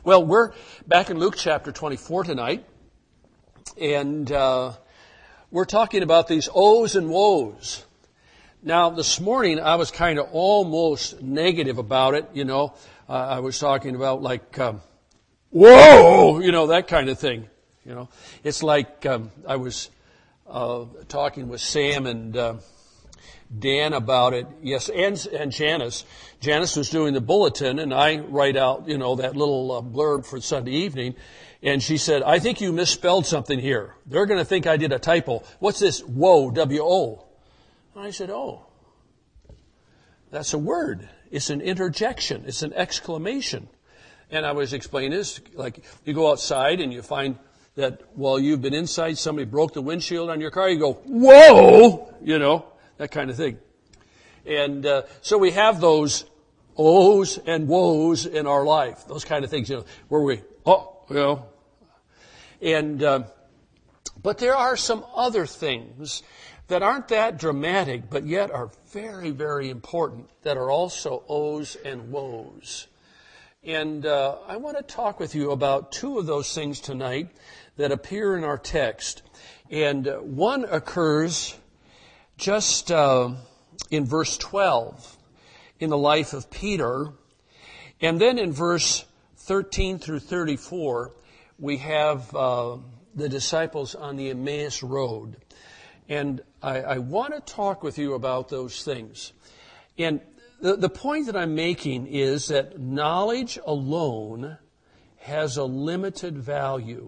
Well, we're back in Luke chapter 24 tonight, and we're talking about these ohs and woes. Now, this morning I was kind of almost negative about it, you know. I was talking about like, whoa, you know, that kind of thing, you know. It's like I was talking with Sam and Dan about it, yes, and Janice. Janice was doing the bulletin, and I write out, you know, that little blurb for Sunday evening, and she said, I think you misspelled something here. They're going to think I did a typo. What's this woe, W-O? And I said, oh, that's a word. It's an interjection. It's an exclamation. And I was explaining this, like you go outside and you find that while you've been inside, somebody broke the windshield on your car, you go, whoa, you know. That kind of thing. And so we have those ohs and woes in our life. Those kind of things, you know, where we, you know. And, but there are some other things that aren't that dramatic, but yet are very, very important, that are also ohs and woes. And I want to talk with you about two of those things tonight that appear in our text. And one occurs just in verse 12 in the life of Peter. And then in verse 13 through 34, we have the disciples on the Emmaus Road. And I want to talk with you about those things. And the point that I'm making is that knowledge alone has a limited value.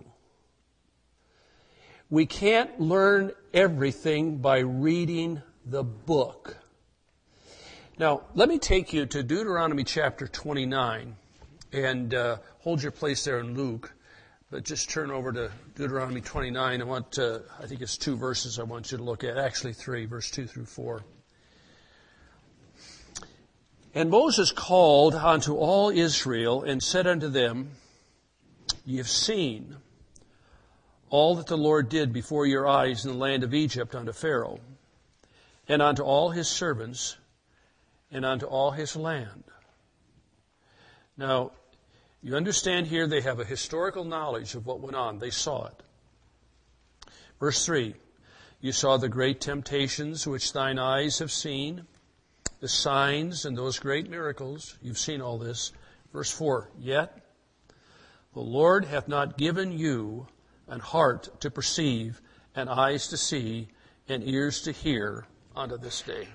We can't learn everything by reading the book. Now, let me take you to Deuteronomy chapter 29, and hold your place there in Luke, but just turn over to Deuteronomy 29. I think it's 2 verses I want you to look at, actually 3, verse 2 through 4. And Moses called unto all Israel and said unto them, Ye have seen all that the Lord did before your eyes in the land of Egypt unto Pharaoh, and unto all his servants, and unto all his land. Now, you understand here they have a historical knowledge of what went on. They saw it. Verse 3, You saw the great temptations which thine eyes have seen, the signs and those great miracles. You've seen all this. Verse 4, Yet the Lord hath not given you an heart to perceive, and eyes to see, and ears to hear unto this day.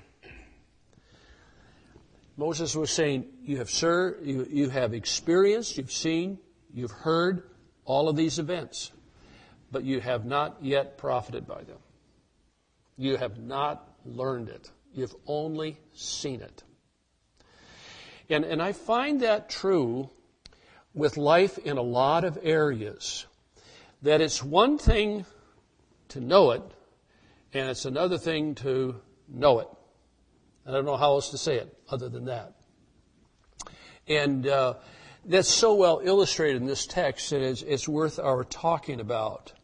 Moses was saying, you have experienced, you've seen, you've heard all of these events, but you have not yet profited by them. You have not learned it. You've only seen it. And I find that true with life in a lot of areas. That it's one thing to know it, and it's another thing to know it. I don't know how else to say it other than that. And that's so well illustrated in this text that it's worth our talking about.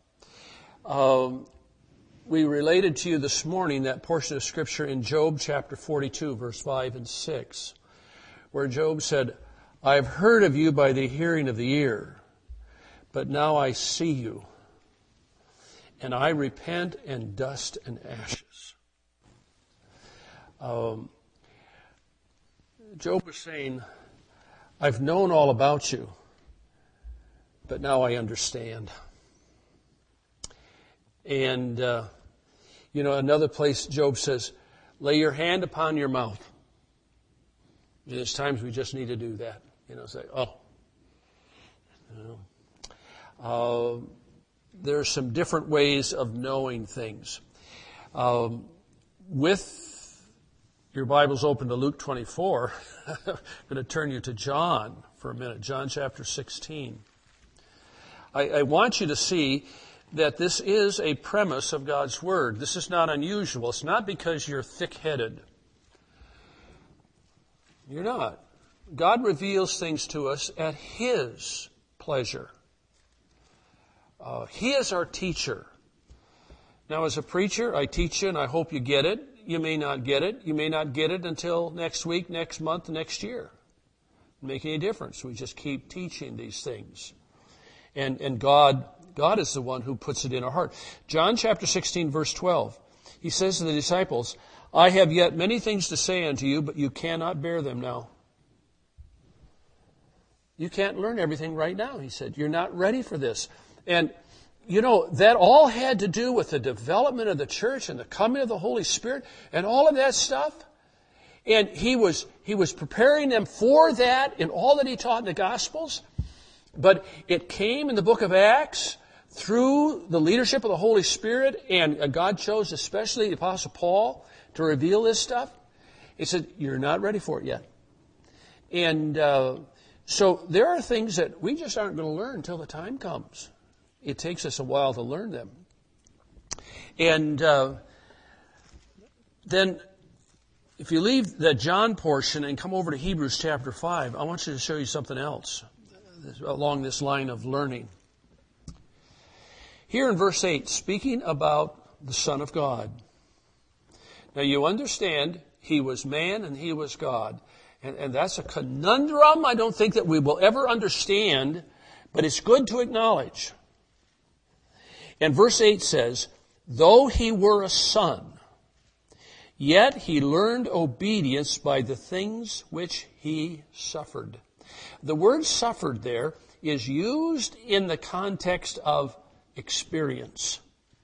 We related to you this morning that portion of Scripture in Job chapter 42, verse 5 and 6, where Job said, I have heard of you by the hearing of the ear, but now I see you, and I repent in dust and ashes. Job was saying, I've known all about you, but now I understand. And, another place Job says, lay your hand upon your mouth. And there's times we just need to do that. Say, there are some different ways of knowing things. With your Bibles open to Luke 24, I'm going to turn you to John for a minute, John chapter 16. I want you to see that this is a premise of God's Word. This is not unusual. It's not because you're thick-headed. You're not. God reveals things to us at His pleasure. He is our teacher. Now, as a preacher, I teach you, and I hope you get it. You may not get it. You may not get it until next week, next month, next year. make any difference. We just keep teaching these things. And God is the one who puts it in our heart. John chapter 16, verse 12. He says to the disciples, I have yet many things to say unto you, but you cannot bear them now. You can't learn everything right now, he said. You're not ready for this. And, that all had to do with the development of the church and the coming of the Holy Spirit and all of that stuff. And he was preparing them for that in all that he taught in the Gospels. But it came in the book of Acts through the leadership of the Holy Spirit, and God chose especially the Apostle Paul to reveal this stuff. He said, you're not ready for it yet. And so there are things that we just aren't going to learn until the time comes. It takes us a while to learn them. And then if you leave the John portion and come over to Hebrews chapter 5, I want you to show you something else along this line of learning. Here in verse 8, speaking about the Son of God. Now you understand, he was man and he was God. And that's a conundrum I don't think that we will ever understand, but it's good to acknowledge. And verse 8 says, though he were a son, yet he learned obedience by the things which he suffered. The word suffered there is used in the context of experience.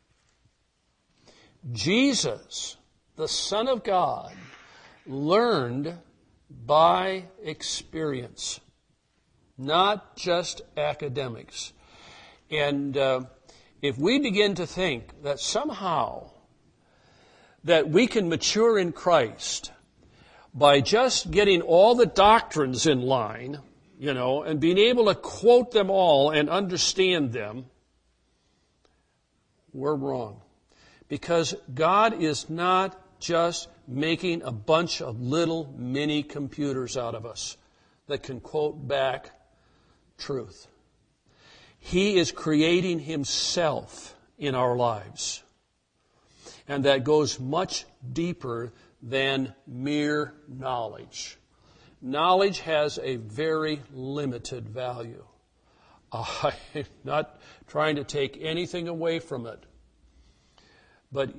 Jesus, the Son of God, learned by experience, not just academics. And if we begin to think that somehow that we can mature in Christ by just getting all the doctrines in line, and being able to quote them all and understand them, we're wrong. Because God is not just making a bunch of little mini computers out of us that can quote back truth. He is creating himself in our lives. And that goes much deeper than mere knowledge. Knowledge has a very limited value. I'm not trying to take anything away from it. But,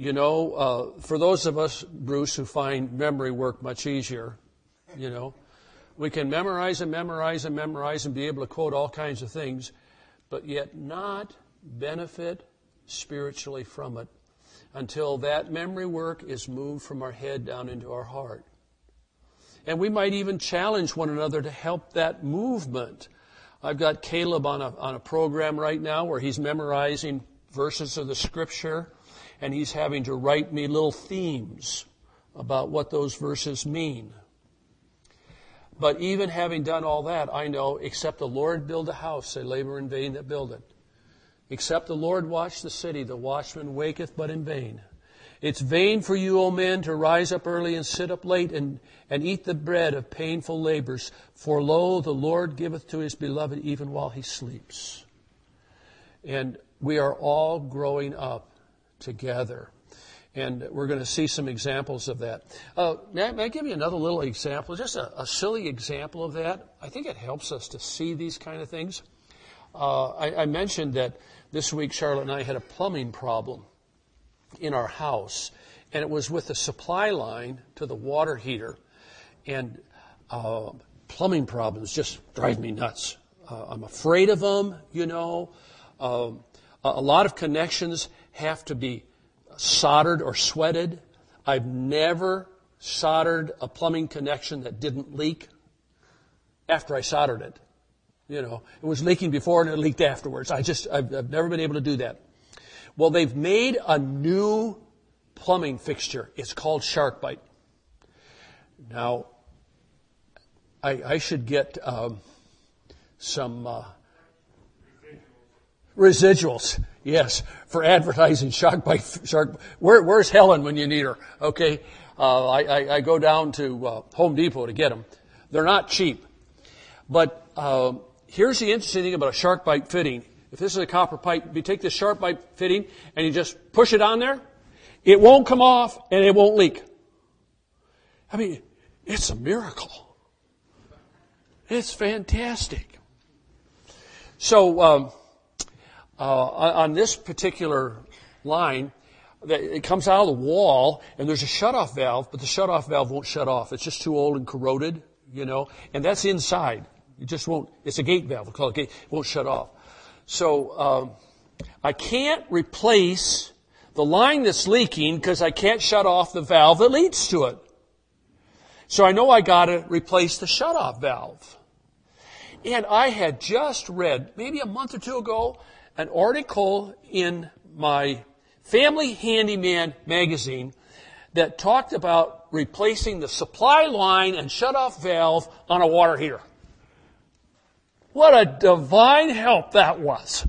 for those of us, Bruce, who find memory work much easier, we can memorize and memorize and memorize and be able to quote all kinds of things, but yet not benefit spiritually from it until that memory work is moved from our head down into our heart. And we might even challenge one another to help that movement. I've got Caleb on a program right now where he's memorizing verses of the Scripture, and he's having to write me little themes about what those verses mean. But even having done all that, I know, except the Lord build a house, they labor in vain that build it. Except the Lord watch the city, the watchman waketh but in vain. It's vain for you, O men, to rise up early and sit up late and eat the bread of painful labors. For lo, the Lord giveth to his beloved even while he sleeps. And we are all growing up together. And we're going to see some examples of that. May I give you another little example? Just a silly example of that. I think it helps us to see these kind of things. I mentioned that this week Charlotte and I had a plumbing problem in our house. And it was with the supply line to the water heater. And plumbing problems just drive me nuts. I'm afraid of them, A lot of connections have to be soldered or sweated. I've never soldered a plumbing connection that didn't leak after I soldered it. It was leaking before and it leaked afterwards. I've never been able to do that. Well, they've made a new plumbing fixture. It's called SharkBite. Now, I should get some residuals. Yes, for advertising SharkBite. Where's Helen when you need her? Okay, I go down to Home Depot to get them. They're not cheap, but here's the interesting thing about a SharkBite fitting. If this is a copper pipe, you take this SharkBite fitting and you just push it on there, it won't come off and it won't leak. I mean, it's a miracle. It's fantastic. So on this particular line, it comes out of the wall, and there's a shutoff valve, but the shutoff valve won't shut off. It's just too old and corroded, and that's inside. It just won't. It's a gate valve. We call it gate. It won't shut off. So I can't replace the line that's leaking because I can't shut off the valve that leads to it. So I know I got to replace the shutoff valve. And I had just read, maybe a month or two ago, an article in my Family Handyman magazine that talked about replacing the supply line and shutoff valve on a water heater. What a divine help that was,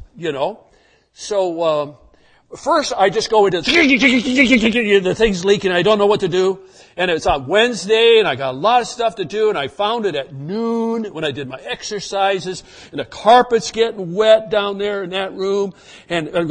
So first I just go into the thing's leaking. I don't know what to do. And it's on Wednesday, and I got a lot of stuff to do, and I found it at noon when I did my exercises, and the carpet's getting wet down there in that room, and I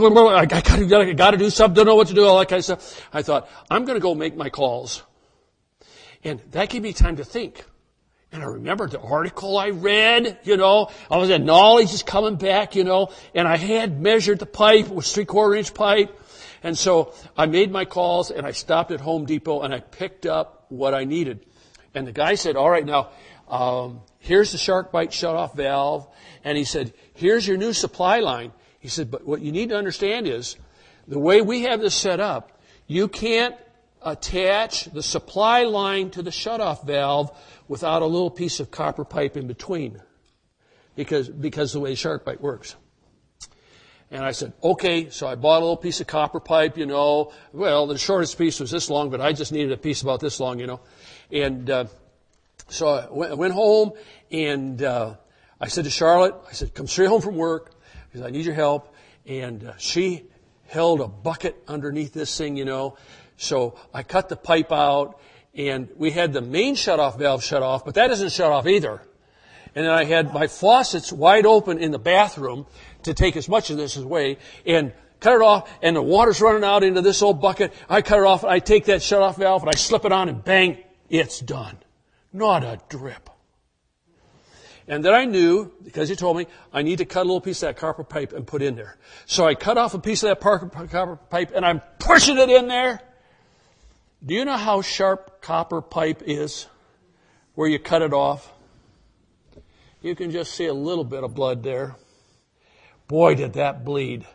got to do something, don't know what to do, all that kind of stuff. I thought, I'm going to go make my calls. And that gave me time to think. And I remembered the article I read, all of that knowledge is coming back, and I had measured the pipe. It was 3/4 inch pipe. And so I made my calls, and I stopped at Home Depot, and I picked up what I needed. And the guy said, all right, now, here's the SharkBite shutoff valve. And he said, here's your new supply line. He said, but what you need to understand is the way we have this set up, you can't attach the supply line to the shutoff valve without a little piece of copper pipe in between because the way SharkBite works. And I said, okay, so I bought a little piece of copper pipe, well, the shortest piece was this long, but I just needed a piece about this long, And so I went home, and I said to Charlotte, I said, come straight home from work, because I need your help. And she held a bucket underneath this thing, So I cut the pipe out, and we had the main shutoff valve shut off, but that doesn't shut off either. And then I had my faucets wide open in the bathroom to take as much of this away, and cut it off, and the water's running out into this old bucket. I cut it off, and I take that shutoff valve, and I slip it on, and bang, it's done. Not a drip. And then I knew, because he told me, I need to cut a little piece of that copper pipe and put in there. So I cut off a piece of that copper pipe, and I'm pushing it in there. Do you know how sharp copper pipe is, where you cut it off? You can just see a little bit of blood there. Boy, did that bleed,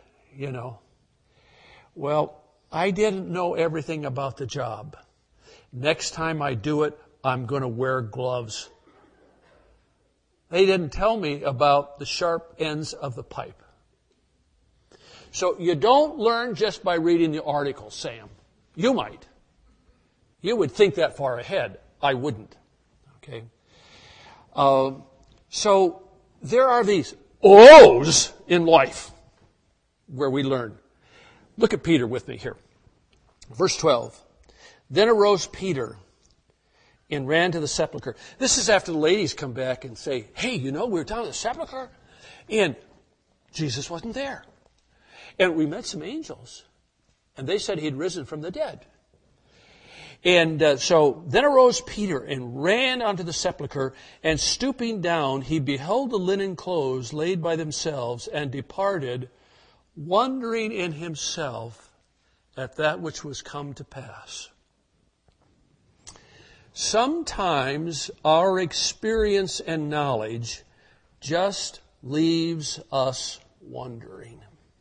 Well, I didn't know everything about the job. Next time I do it, I'm going to wear gloves. They didn't tell me about the sharp ends of the pipe. So you don't learn just by reading the article, Sam. You might. You would think that far ahead. I wouldn't. Okay? So there are these O's in life where we learn. Look at Peter with me here. Verse 12. Then arose Peter and ran to the sepulchre. This is after the ladies come back and say, hey, we were down at the sepulchre and Jesus wasn't there. And we met some angels, and they said he'd risen from the dead. And so then arose Peter and ran unto the sepulchre, and stooping down, he beheld the linen clothes laid by themselves, and departed, wondering in himself at that which was come to pass. Sometimes our experience and knowledge just leaves us wondering.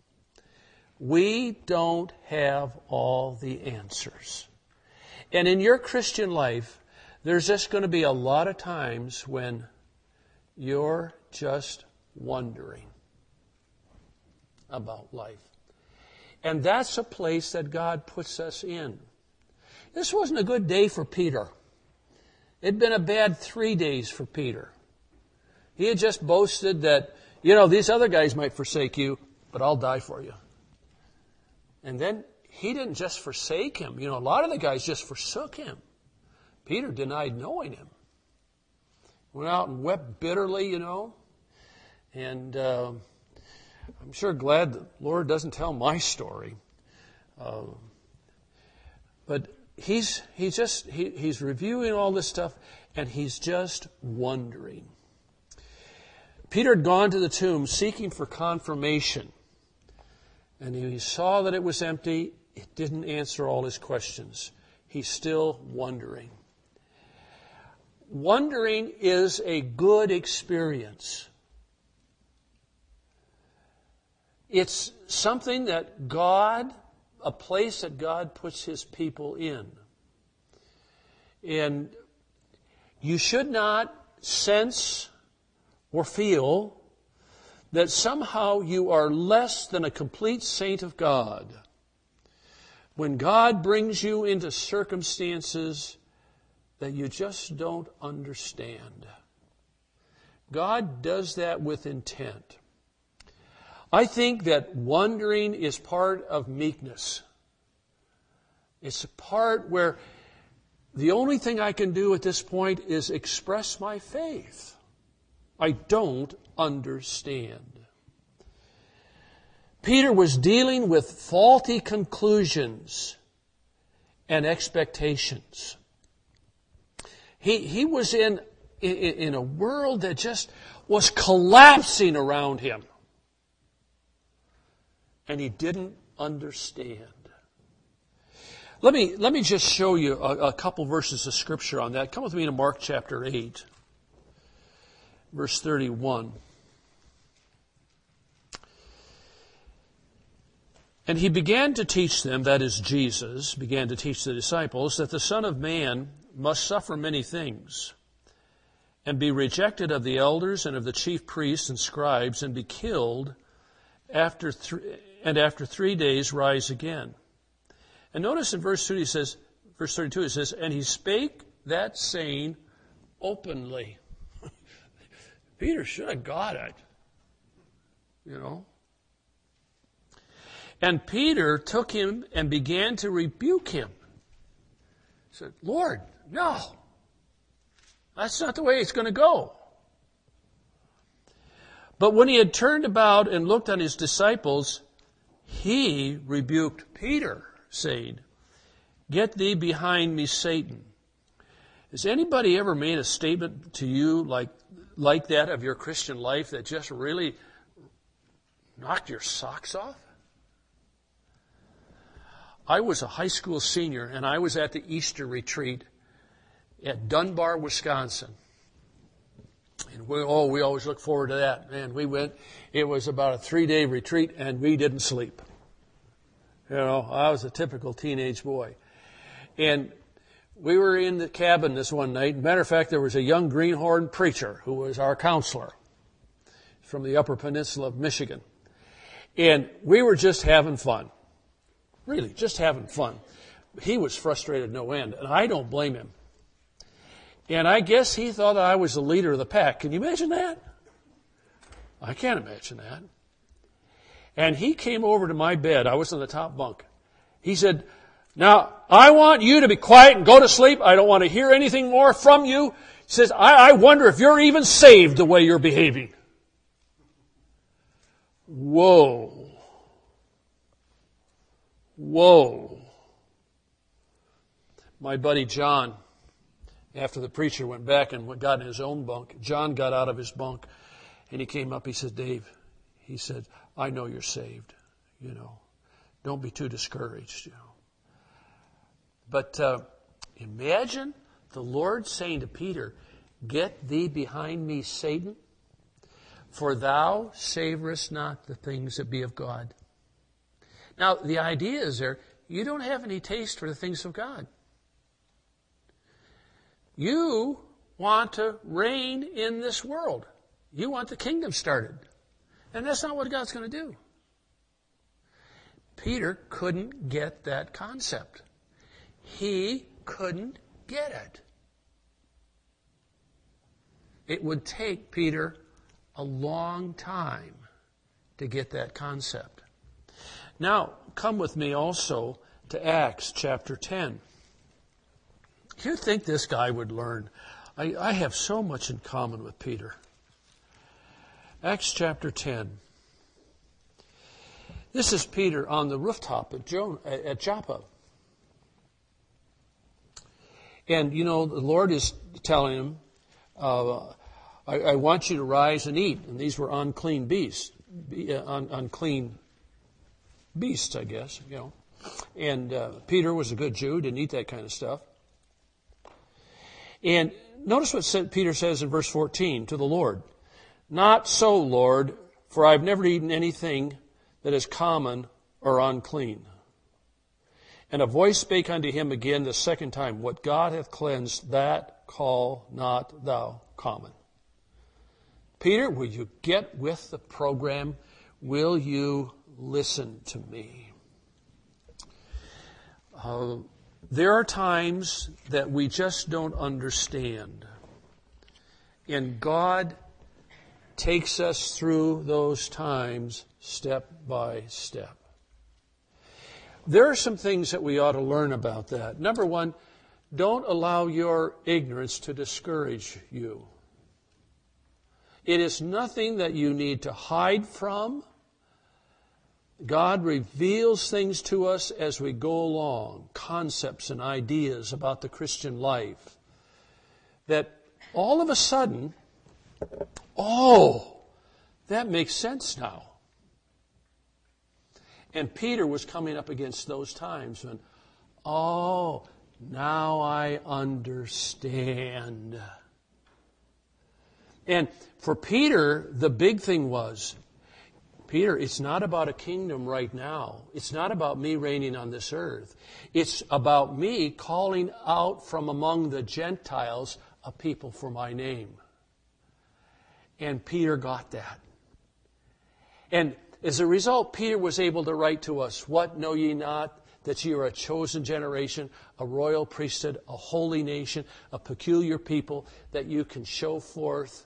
We don't have all the answers. And in your Christian life, there's just going to be a lot of times when you're just wondering about life. And that's a place that God puts us in. This wasn't a good day for Peter. It'd been a bad 3 days for Peter. He had just boasted that, these other guys might forsake you, but I'll die for you. And then he didn't just forsake him. A lot of the guys just forsook him. Peter denied knowing him. Went out and wept bitterly, And I'm sure glad the Lord doesn't tell my story. But he's reviewing all this stuff, and he's just wondering. Peter had gone to the tomb seeking for confirmation. And he saw that it was empty. It didn't answer all his questions. He's still wondering. Wondering is a good experience. It's something that God, a place that God puts His people in. And you should not sense or feel that somehow you are less than a complete saint of God when God brings you into circumstances that you just don't understand. God does that with intent. I think that wondering is part of meekness. It's a part where the only thing I can do at this point is express my faith. I don't understand. Peter was dealing with faulty conclusions and expectations. He was in a world that just was collapsing around him. And he didn't understand. Let me just show you a couple verses of Scripture on that. Come with me to Mark chapter 8, verse 31. And he began to teach them, that is Jesus, began to teach the disciples, that the Son of Man must suffer many things, and be rejected of the elders and of the chief priests and scribes, and be killed, after 3 days rise again. And notice in verse 32 it says, and he spake that saying openly. Peter should have got it. And Peter took him and began to rebuke him. He said, Lord, no. That's not the way it's going to go. But when he had turned about and looked on his disciples, he rebuked Peter, saying, get thee behind me, Satan. Has anybody ever made a statement to you like that of your Christian life that just really knocked your socks off? I was a high school senior, and I was at the Easter retreat at Dunbar, Wisconsin. And we always look forward to that. Man, we went. It was about a 3-day retreat, and we didn't sleep. I was a typical teenage boy. And we were in the cabin this one night. Matter of fact, there was a young greenhorn preacher who was our counselor from the Upper Peninsula of Michigan. And we were just having fun. Really, just having fun. He was frustrated no end, and I don't blame him. And I guess he thought I was the leader of the pack. Can you imagine that? I can't imagine that. And he came over to my bed. I was on the top bunk. He said, now, I want you to be quiet and go to sleep. I don't want to hear anything more from you. He says, I wonder if you're even saved the way you're behaving. Whoa. My buddy John, after the preacher went back and got in his own bunk, John got out of his bunk and he came up. He said, Dave, he said, I know you're saved. Don't be too discouraged. But imagine the Lord saying to Peter, get thee behind me, Satan, for thou savorest not the things that be of God. Now, the idea is there, you don't have any taste for the things of God. You want to reign in this world. You want the kingdom started. And that's not what God's going to do. Peter couldn't get that concept. He couldn't get it. It would take Peter a long time to get that concept. Now, come with me also to Acts chapter 10. You'd think this guy would learn. I have so much in common with Peter. Acts chapter 10. This is Peter on the rooftop at Joppa. And, the Lord is telling him, I want you to rise and eat. And these were unclean beasts, unclean beasts, I guess, you know. And Peter was a good Jew, didn't eat that kind of stuff. And notice what Peter says in verse 14 to the Lord. Not so, Lord, for I have never eaten anything that is common or unclean. And a voice spake unto him again the second time, What God hath cleansed, that call not thou common. Peter, will you get with the program? Will you listen to me? There are times that we just don't understand. And God takes us through those times step by step. There are some things that we ought to learn about that. Number one, don't allow your ignorance to discourage you. It is nothing that you need to hide from. God reveals things to us as we go along, concepts and ideas about the Christian life, that all of a sudden, that makes sense now. And Peter was coming up against those times when, now I understand. And for Peter, the big thing was, Peter, it's not about a kingdom right now. It's not about me reigning on this earth. It's about me calling out from among the Gentiles a people for my name. And Peter got that. And as a result, Peter was able to write to us, What know ye not? That ye are a chosen generation, a royal priesthood, a holy nation, a peculiar people, that you can show forth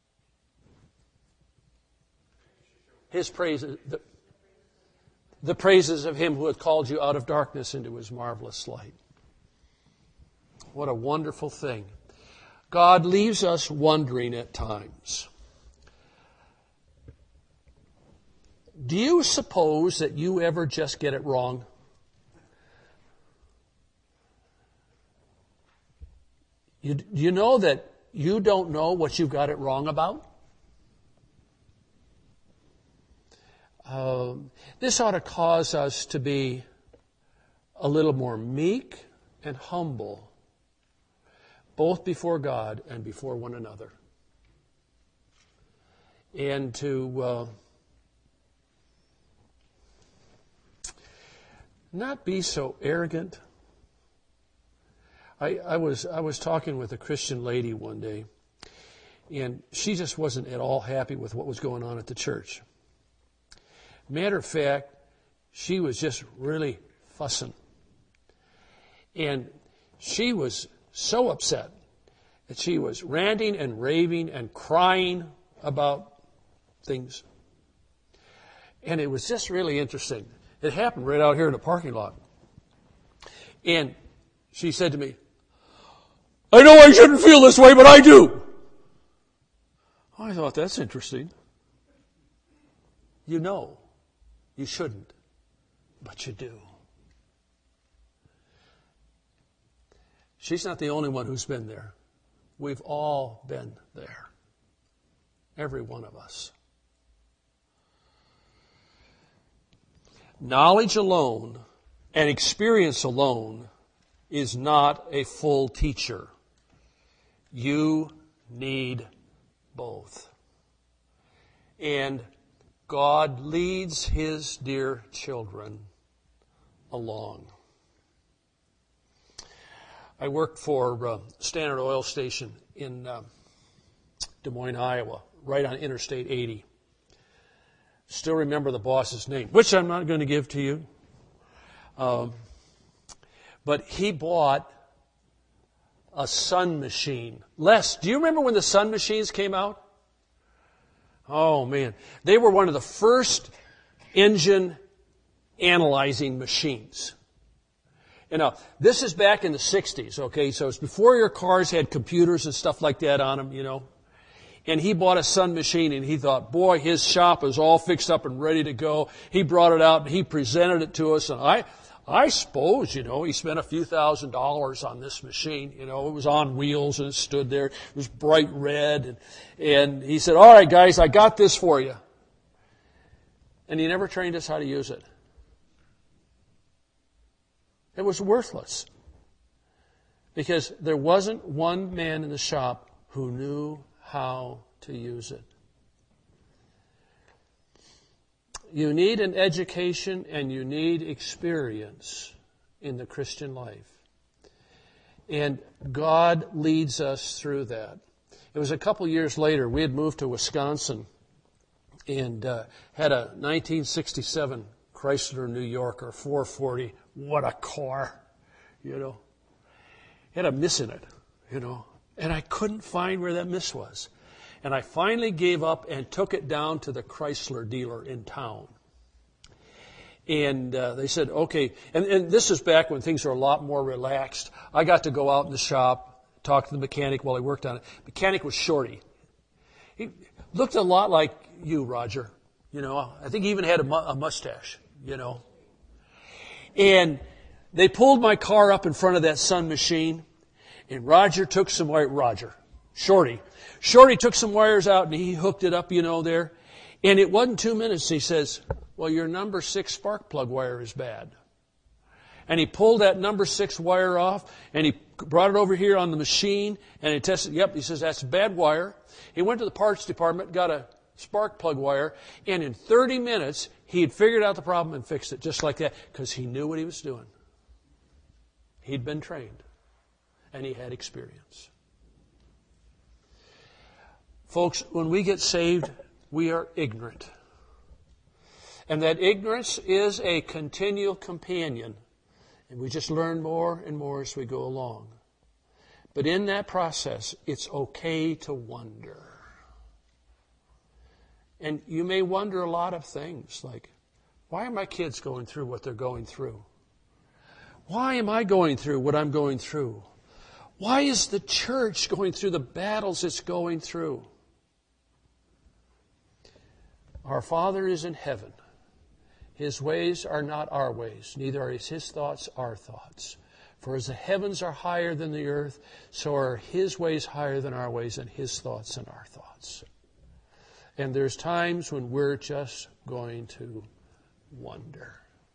His praises, the praises of Him who hath called you out of darkness into His marvelous light. What a wonderful thing. God leaves us wondering at times. Do you suppose that you ever just get it wrong? You know that you don't know what you've got it wrong about? This ought to cause us to be a little more meek and humble, both before God and before one another. And to not be so arrogant. I was talking with a Christian lady one day, and she just wasn't at all happy with what was going on at the church. Matter of fact, she was just really fussing. And she was so upset that she was ranting and raving and crying about things. And it was just really interesting. It happened right out here in the parking lot. And she said to me, I know I shouldn't feel this way, but I do. I thought, that's interesting. You know. You shouldn't, but you do. She's not the only one who's been there. We've all been there. Every one of us. Knowledge alone and experience alone is not a full teacher. You need both. And God leads His dear children along. I worked for Standard Oil Station in Des Moines, Iowa, right on Interstate 80. Still remember the boss's name, which I'm not going to give to you. But he bought a Sun machine. Les, do you remember when the Sun machines came out? Oh, man. They were one of the first engine analyzing machines. You know, this is back in the 60s, okay? So it's before your cars had computers and stuff like that on them, you know. And he bought a Sun machine, and he thought, boy, his shop is all fixed up and ready to go. He brought it out, and he presented it to us. And I suppose, he spent a few $1,000s on this machine. It was on wheels and it stood there. It was bright red. And he said, all right, guys, I got this for you. And he never trained us how to use it. It was worthless. Because there wasn't one man in the shop who knew how to use it. You need an education and you need experience in the Christian life. And God leads us through that. It was a couple years later, we had moved to Wisconsin and had a 1967 Chrysler New Yorker 440. What a car, It had a miss in it, And I couldn't find where that miss was. And I finally gave up and took it down to the Chrysler dealer in town. And they said, okay. And this is back when things were a lot more relaxed. I got to go out in the shop, talk to the mechanic while he worked on it. Mechanic was Shorty. He looked a lot like you, Roger. I think he even had a mustache, And they pulled my car up in front of that Sun machine. And Shorty took some wires out and he hooked it up, there. And it wasn't 2 minutes. He says, well, your number 6 spark plug wire is bad. And he pulled that number 6 wire off and he brought it over here on the machine and he tested. Yep, he says, that's a bad wire. He went to the parts department, got a spark plug wire, and in 30 minutes, he had figured out the problem and fixed it just like that because he knew what he was doing. He'd been trained and he had experience. Folks, when we get saved, we are ignorant. And that ignorance is a continual companion. And we just learn more and more as we go along. But in that process, it's okay to wonder. And you may wonder a lot of things like, why are my kids going through what they're going through? Why am I going through what I'm going through? Why is the church going through the battles it's going through? Our Father is in heaven. His ways are not our ways, neither are his thoughts our thoughts. For as the heavens are higher than the earth, so are his ways higher than our ways, and his thoughts than our thoughts. And there's times when we're just going to wonder.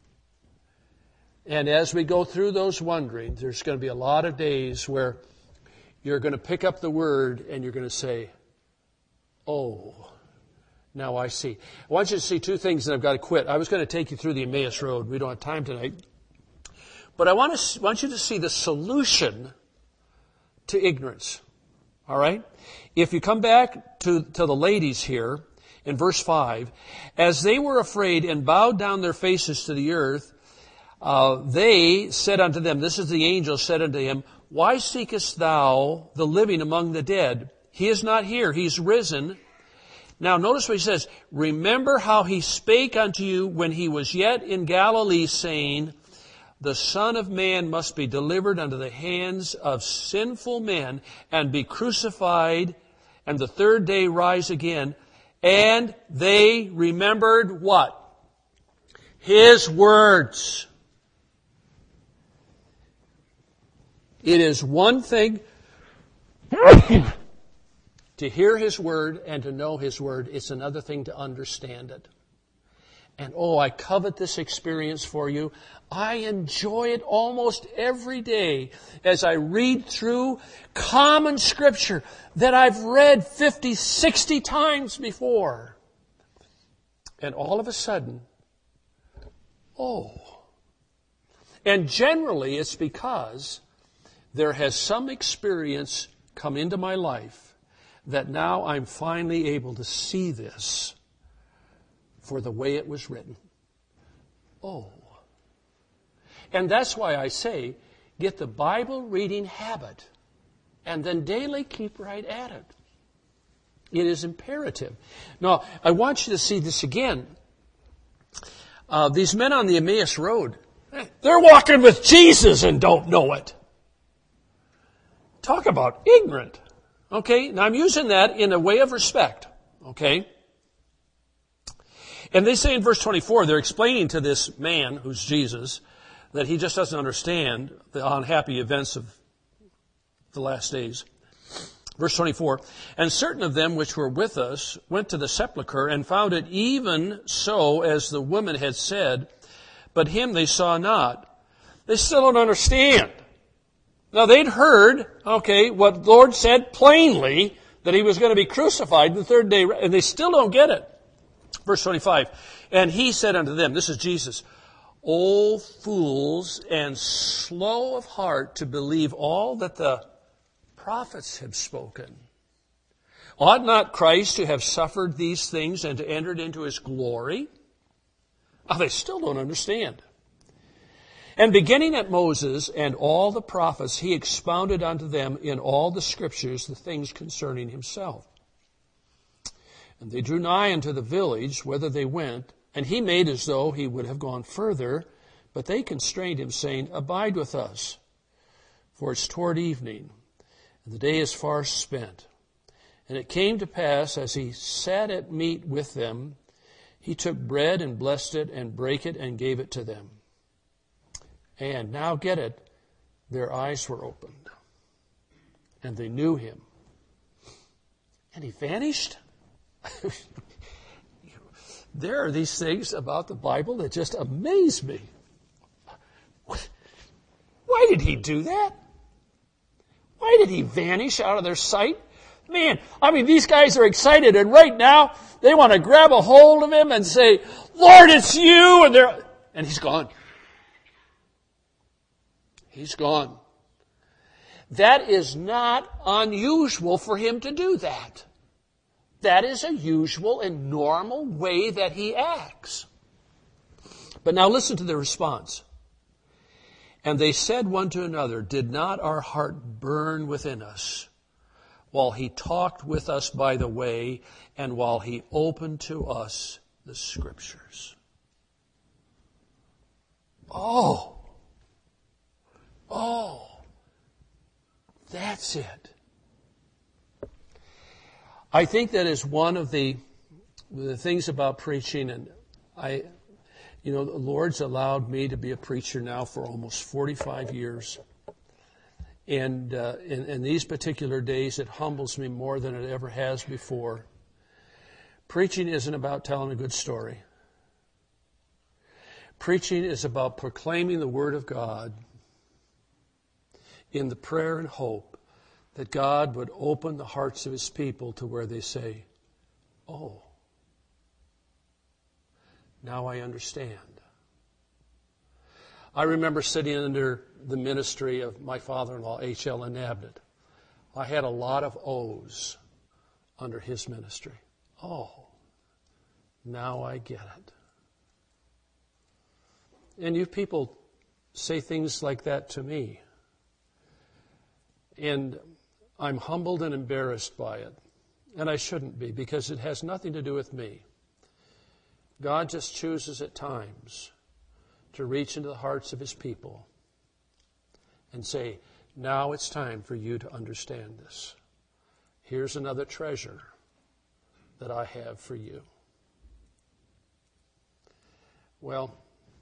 And as we go through those wonderings, there's going to be a lot of days where you're going to pick up the word and you're going to say, oh, now I see. I want you to see two things, and I've got to quit. I was going to take you through the Emmaus Road. We don't have time tonight. But I want you to see the solution to ignorance. All right? If you come back to the ladies here in verse 5, as they were afraid and bowed down their faces to the earth, they said unto them, this is the angel said unto him, why seekest thou the living among the dead? He is not here, he's risen. Now notice what he says, remember how he spake unto you when he was yet in Galilee, saying, the Son of Man must be delivered unto the hands of sinful men and be crucified, and the third day rise again. And they remembered what? His words. It is one thing to hear his word and to know his word. It's another thing to understand it. And I covet this experience for you. I enjoy it almost every day as I read through common scripture that I've read 50, 60 times before. And all of a sudden, And generally it's because there has some experience come into my life that now I'm finally able to see this for the way it was written. And that's why I say, get the Bible reading habit and then daily keep right at it. It is imperative. Now, I want you to see this again. These men on the Emmaus Road, they're walking with Jesus and don't know it. Talk about ignorant. Okay, now I'm using that in a way of respect. Okay? And they say in verse 24, they're explaining to this man, who's Jesus, that he just doesn't understand the unhappy events of the last days. Verse 24, and certain of them which were with us went to the sepulchre and found it even so as the woman had said, but him they saw not. They still don't understand. Now they'd heard, what the Lord said plainly, that he was going to be crucified the third day, and they still don't get it. Verse 25, and he said unto them, this is Jesus, O fools and slow of heart to believe all that the prophets have spoken. Ought not Christ to have suffered these things and to enter into his glory? They still don't understand. And beginning at Moses and all the prophets, he expounded unto them in all the scriptures the things concerning himself. And they drew nigh unto the village whither they went, and he made as though he would have gone further, but they constrained him, saying, Abide with us, for it's toward evening, and the day is far spent. And it came to pass, as he sat at meat with them, he took bread and blessed it and brake it and gave it to them. And now get it, their eyes were opened, and they knew him. And he vanished. There are these things about the Bible that just amaze me. Why did he do that? Why did he vanish out of their sight? Man, these guys are excited, and right now they want to grab a hold of him and say, Lord, it's you! And he's gone. He's gone. That is not unusual for him to do that. That is a usual and normal way that he acts. But now listen to the response. And they said one to another, Did not our heart burn within us while he talked with us by the way and while he opened to us the scriptures? Oh, that's it. I think that is one of the things about preaching, and the Lord's allowed me to be a preacher now for almost 45 years. And in these particular days, it humbles me more than it ever has before. Preaching isn't about telling a good story. Preaching is about proclaiming the Word of God in the prayer and hope that God would open the hearts of his people to where they say, Oh, now I understand. I remember sitting under the ministry of my father-in-law, H.L. Nabnett. I had a lot of O's under his ministry. Oh, now I get it. And you people say things like that to me. And I'm humbled and embarrassed by it. And I shouldn't be, because it has nothing to do with me. God just chooses at times to reach into the hearts of his people and say, now it's time for you to understand this. Here's another treasure that I have for you. Well,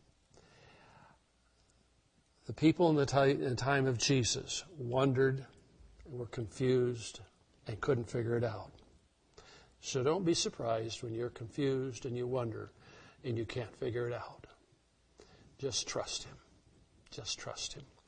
the people in the time of Jesus wondered and were confused and couldn't figure it out. So don't be surprised when you're confused and you wonder and you can't figure it out. Just trust him. Just trust him.